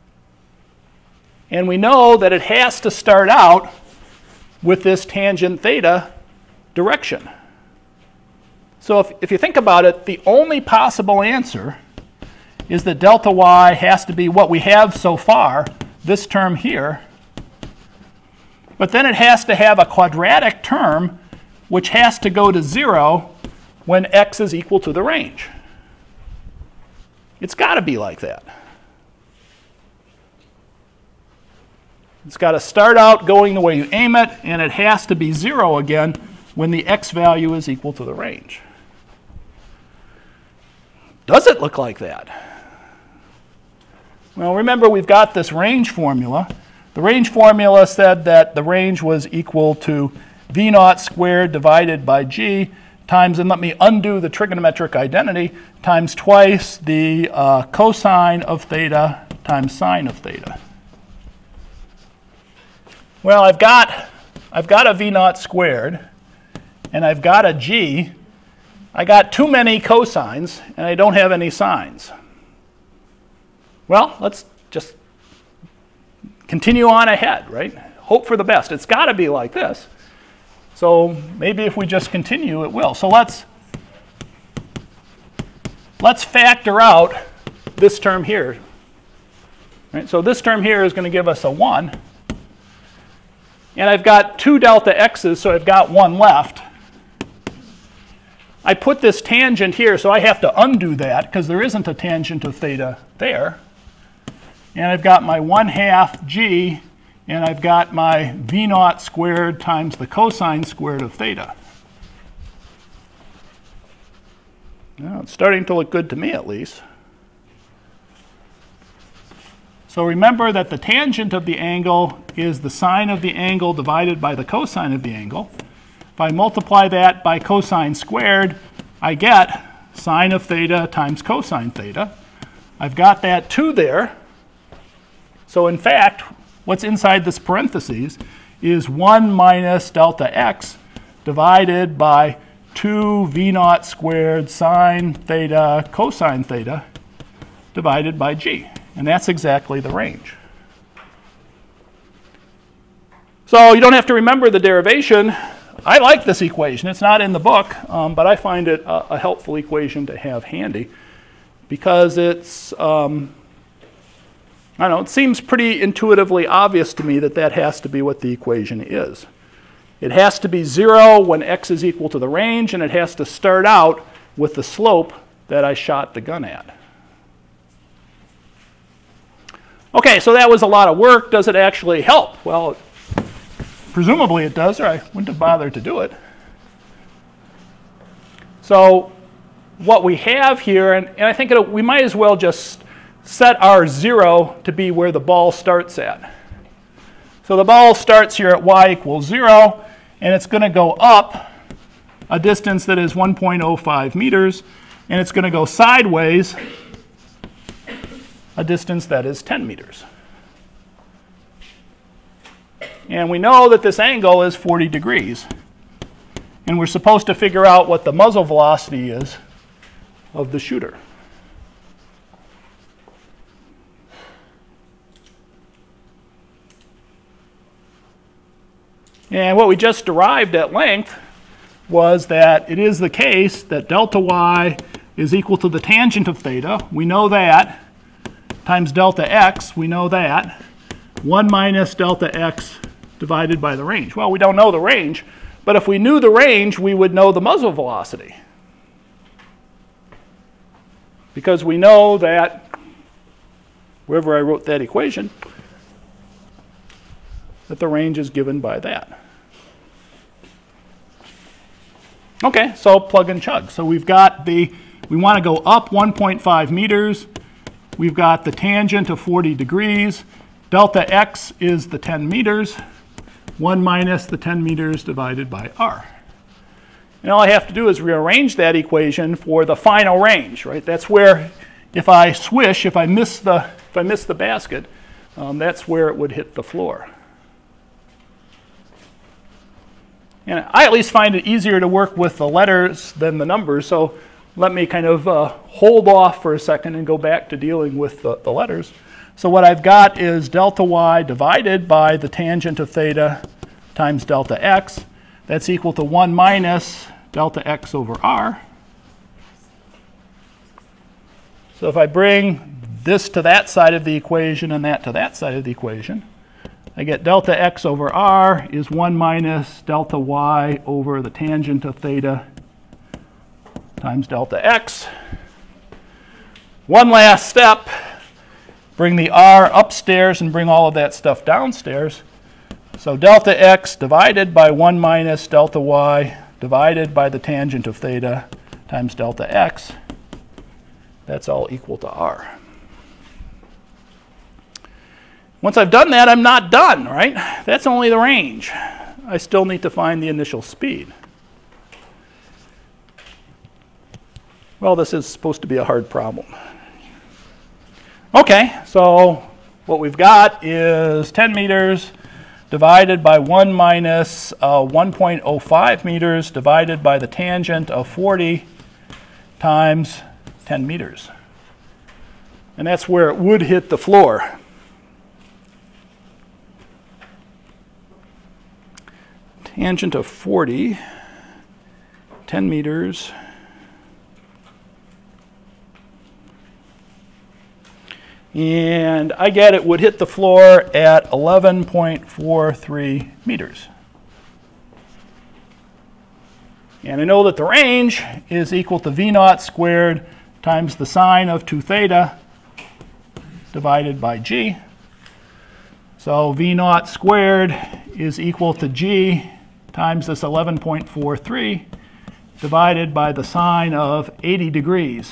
And we know that it has to start out with this tangent theta direction. So if you think about it, the only possible answer is that delta y has to be what we have so far, this term here, but then it has to have a quadratic term which has to go to 0 when x is equal to the range. It's got to be like that. It's got to start out going the way you aim it, and it has to be 0 again when the x value is equal to the range. Does it look like that? Well, remember we've got this range formula. The range formula said that the range was equal to v naught squared divided by g times, and let me undo the trigonometric identity, times twice the cosine of theta times sine of theta. Well, I've got a v naught squared, and I've got a g. I got too many cosines, and I don't have any sines. Well, let's just continue on ahead, right? Hope for the best. It's got to be like this. So maybe if we just continue, it will. So let's factor out this term here. Right? So this term here is going to give us a 1. And I've got 2 delta x's, so I've got 1 left. I put this tangent here, so I have to undo that because there isn't a tangent of theta there. And I've got my 1/2 g, and I've got my v naught squared times the cosine squared of theta. Now, it's starting to look good to me, at least. So remember that the tangent of the angle is the sine of the angle divided by the cosine of the angle. If I multiply that by cosine squared, I get sine of theta times cosine theta. I've got that 2 there. So in fact, what's inside this parentheses is 1 minus delta x divided by 2 v naught squared sine theta cosine theta divided by g. And that's exactly the range. So you don't have to remember the derivation. I like this equation. It's not in the book, but I find it a helpful equation to have handy because it's, I don't know, it seems pretty intuitively obvious to me that that has to be what the equation is. It has to be 0 when x is equal to the range, and it has to start out with the slope that I shot the gun at. Okay, so that was a lot of work. Does it actually help? Well, presumably it does, or I wouldn't have bothered to do it. So what we have here, and I think we might as well just set our 0 to be where the ball starts at. So the ball starts here at y equals 0, and it's going to go up a distance that is 1.05 meters, and it's going to go sideways a distance that is 10 meters. And we know that this angle is 40 degrees. And we're supposed to figure out what the muzzle velocity is of the shooter. And what we just derived at length was that it is the case that delta y is equal to the tangent of theta. We know that. Times delta x, we know that. 1 minus delta x divided by the range. Well, we don't know the range, but if we knew the range, we would know the muzzle velocity. Because we know that, wherever I wrote that equation, that the range is given by that. Okay, so plug and chug. So we've got we want to go up 1.5 meters. We've got the tangent of 40 degrees. Delta x is the 10 meters. 1 minus the 10 meters divided by r. And all I have to do is rearrange that equation for the final range, right? That's where, if I swish, if I miss the basket, that's where it would hit the floor. And I at least find it easier to work with the letters than the numbers, so let me kind of hold off for a second and go back to dealing with the letters. So what I've got is delta y divided by the tangent of theta times delta x. That's equal to 1 minus delta x over r. So if I bring this to that side of the equation and that to that side of the equation, I get delta x over r is 1 minus delta y over the tangent of theta times delta x. One last step, bring the r upstairs and bring all of that stuff downstairs. So delta x divided by 1 minus delta y divided by the tangent of theta times delta x, that's all equal to r. Once I've done that, I'm not done, right? That's only the range. I still need to find the initial speed. Well, this is supposed to be a hard problem. Okay, so what we've got is 10 meters divided by 1 minus 1.05 meters divided by the tangent of 40 times 10 meters. And that's where it would hit the floor. Tangent of 40, 10 meters. And I get it would hit the floor at 11.43 meters. And I know that the range is equal to v naught squared times the sine of 2 theta divided by g. So v naught squared is equal to g times this 11.43 divided by the sine of 80 degrees.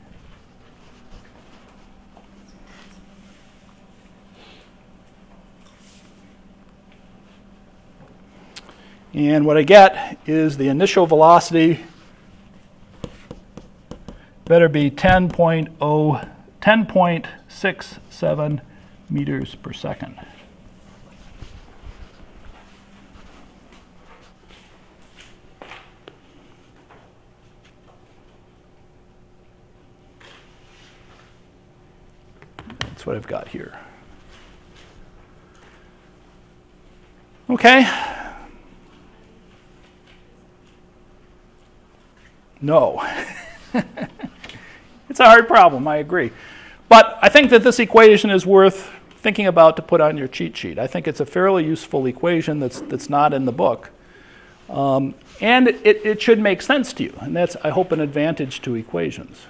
And what I get is the initial velocity better be 10.67 meters per second. That's what I've got here. Okay. No. It's a hard problem, I agree. But I think that this equation is worth thinking about to put on your cheat sheet. I think it's a fairly useful equation that's not in the book. And it should make sense to you. And that's, I hope, an advantage to equations.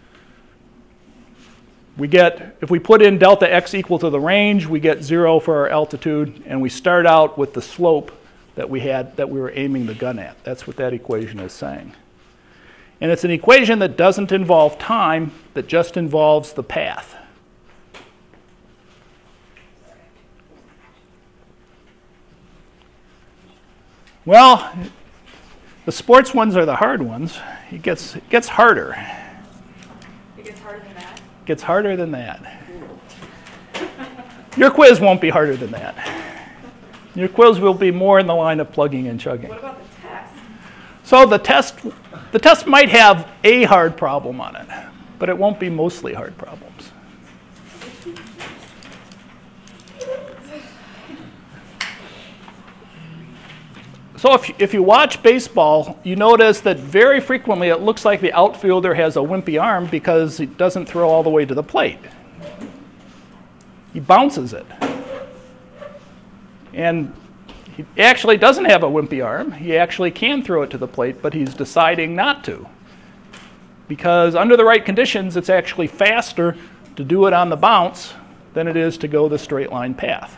We get, if we put in delta x equal to the range, we get 0 for our altitude, and we start out with the slope that we were aiming the gun at. That's what that equation is saying. And it's an equation that doesn't involve time, that just involves the path. Well, the sports ones are the hard ones. It gets harder. It gets harder than that? Gets harder than that. Your quiz won't be harder than that. Your quiz will be more in the line of plugging and chugging. What about the test? So the test might have a hard problem on it, but it won't be mostly hard problems. So if you watch baseball, you notice that very frequently it looks like the outfielder has a wimpy arm because he doesn't throw all the way to the plate. He bounces it. And he actually doesn't have a wimpy arm. He actually can throw it to the plate, but he's deciding not to. Because under the right conditions, it's actually faster to do it on the bounce than it is to go the straight line path.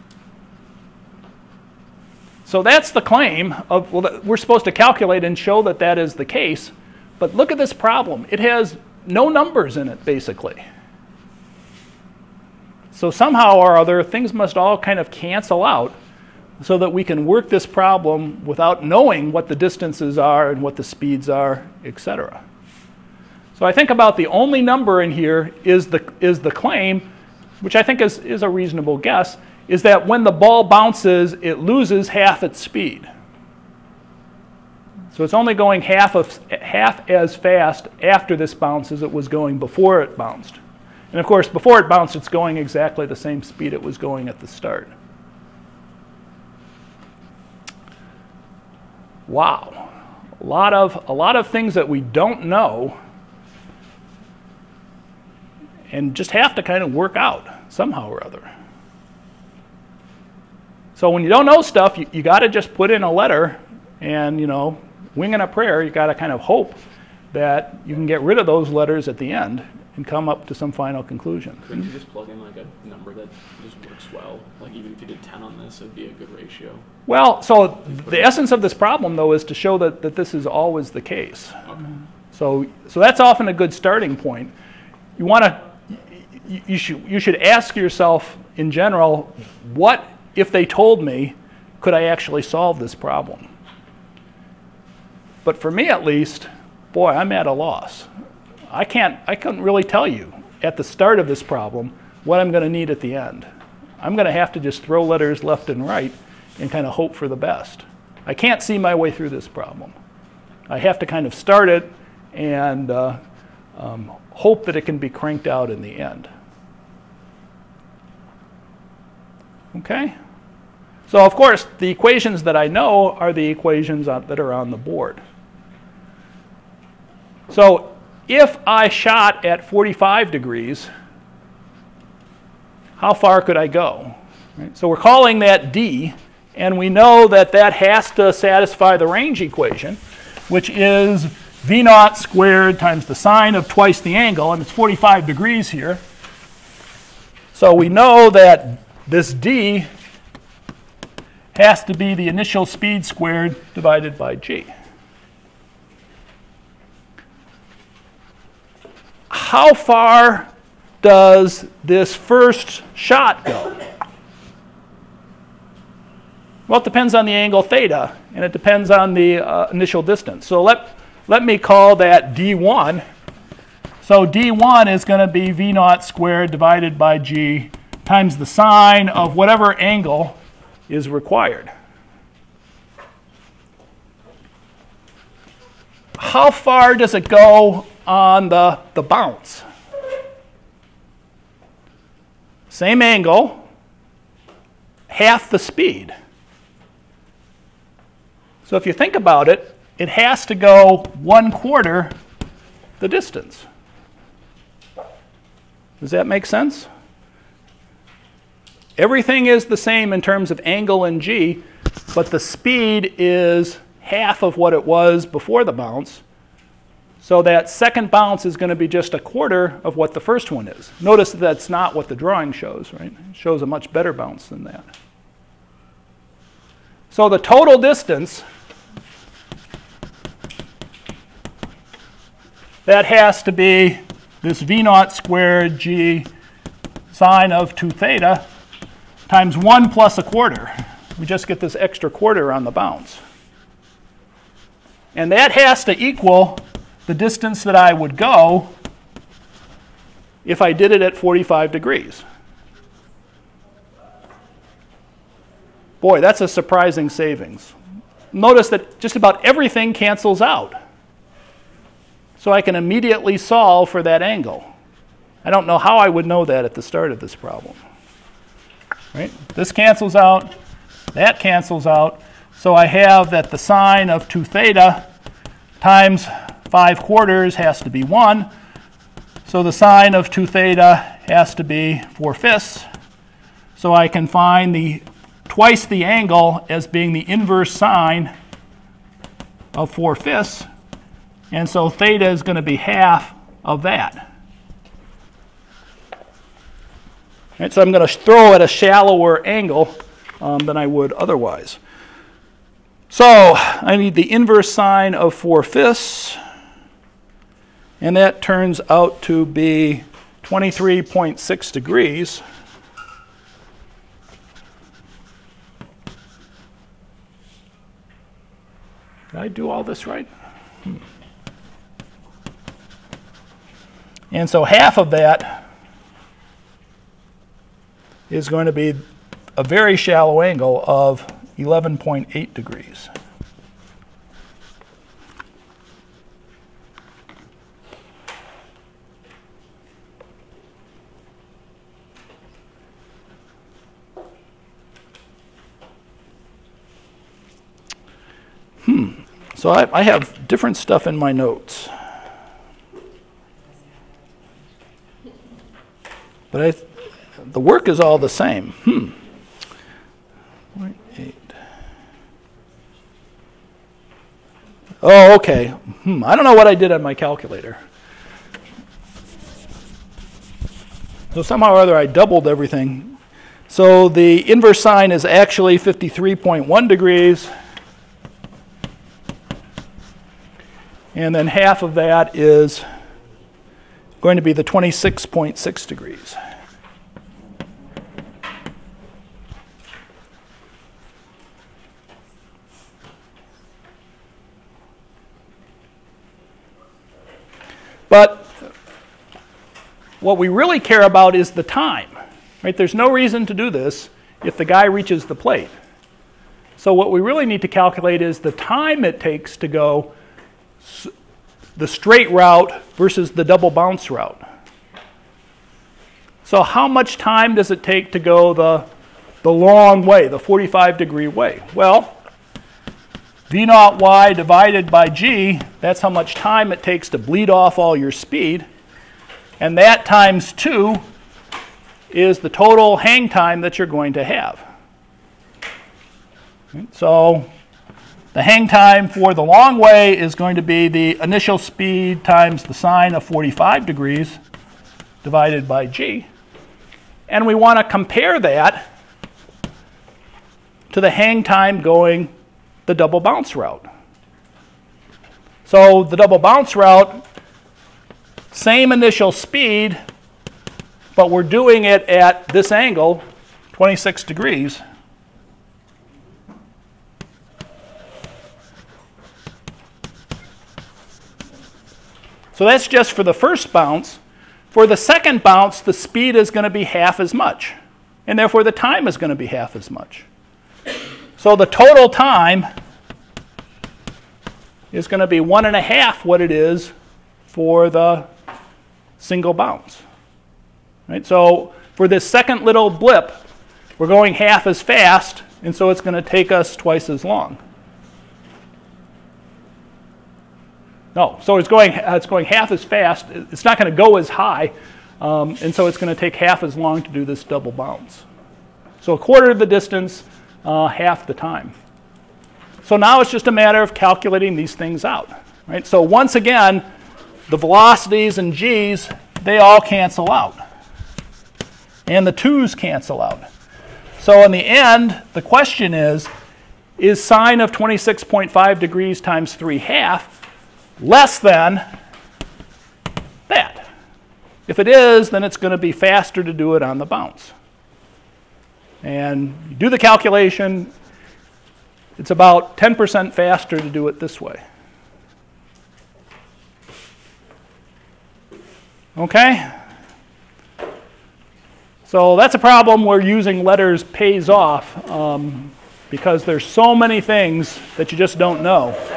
So that's the claim of, well, we're supposed to calculate and show that that is the case. But look at this problem. It has no numbers in it, basically. So somehow or other, things must all kind of cancel out. so that we can work this problem without knowing what the distances are and what the speeds are, etc. So I think about the only number in here is the claim, which I think is a reasonable guess, is that when the ball bounces, it loses half its speed. So it's only going half as fast after this bounce as it was going before it bounced. And of course, before it bounced, it's going exactly the same speed it was going at the start. Wow. A lot of things that we don't know and just have to kind of work out somehow or other. So when you don't know stuff, you got to just put in a letter and, winging a prayer, you got to kind of hope that you can get rid of those letters at the end and come up to some final conclusion. Couldn't you just plug in like a number that just works well? Like even if you did 10 on this, it'd be a good ratio. Well, so the essence of this problem, though, is to show that this is always the case. Okay. So that's often a good starting point. You should ask yourself in general, what if they told me, could I actually solve this problem? But for me at least, boy, I'm at a loss. I couldn't really tell you at the start of this problem what I'm going to need at the end. I'm going to have to just throw letters left and right and kind of hope for the best. I can't see my way through this problem. I have to kind of start it and hope that it can be cranked out in the end. Okay? So of course, the equations that I know are the equations that are on the board. So if I shot at 45 degrees, how far could I go? Right? So we're calling that D, and we know that has to satisfy the range equation, which is V naught squared times the sine of twice the angle, and it's 45 degrees here. So we know that this D has to be the initial speed squared divided by G. How far does this first shot go? Well, it depends on the angle theta, and it depends on the initial distance. So let me call that D1. So D1 is going to be V naught squared divided by G times the sine of whatever angle is required. How far does it go on the bounce? Same angle, half the speed. So if you think about it, it has to go 1/4 the distance. Does that make sense? Everything is the same in terms of angle and G, but the speed is half of what it was before the bounce. So that second bounce is going to be just 1/4 of what the first one is. Notice that that's not what the drawing shows, right? It shows a much better bounce than that. So the total distance, that has to be this V naught squared G sine of 2 theta times 1 plus 1/4. We just get this extra 1/4 on the bounce. And that has to equal the distance that I would go if I did it at 45 degrees. Boy, that's a surprising savings. Notice that just about everything cancels out. So I can immediately solve for that angle. I don't know how I would know that at the start of this problem. Right? This cancels out, that cancels out. So I have that the sine of 2 theta times 5/4 has to be 1. So the sine of 2 theta has to be 4/5. So I can find twice the angle as being the inverse sine of 4/5. And so theta is going to be half of that. Right, so I'm going to throw at a shallower angle than I would otherwise. So I need the inverse sine of 4/5. And that turns out to be 23.6 degrees. Did I do all this right? And so half of that is going to be a very shallow angle of 11.8 degrees. So I have different stuff in my notes. But the work is all the same. 0.8. Oh, okay. I don't know what I did on my calculator. So somehow or other I doubled everything. So the inverse sine is actually 53.1 degrees. And then half of that is going to be the 26.6 degrees. But what we really care about is the time, right? There's no reason to do this if the guy reaches the plate. So what we really need to calculate is the time it takes to go the straight route versus the double bounce route. So how much time does it take to go the long way, the 45-degree way? Well, V naught y divided by g, that's how much time it takes to bleed off all your speed. And that times 2 is the total hang time that you're going to have. So the hang time for the long way is going to be the initial speed times the sine of 45 degrees divided by g. And we want to compare that to the hang time going the double bounce route. So the double bounce route, same initial speed, but we're doing it at this angle, 26 degrees. So that's just for the first bounce. For the second bounce, the speed is going to be half as much, and therefore the time is going to be half as much. So the total time is going to be 1.5 what it is for the single bounce. Right? So for this second little blip, we're going half as fast, and so it's going to take us twice as long. No, so it's going half as fast. It's not going to go as high, and so it's going to take half as long to do this double bounce. So a quarter of the distance, half the time. So now it's just a matter of calculating these things out. Right? So once again, the velocities and g's, they all cancel out. And the 2's cancel out. So in the end, the question is sine of 26.5 degrees times 3/2 less than that? If it is, then it's going to be faster to do it on the bounce. And you do the calculation, it's about 10% faster to do it this way. Okay? So that's a problem where using letters pays off because there's so many things that you just don't know.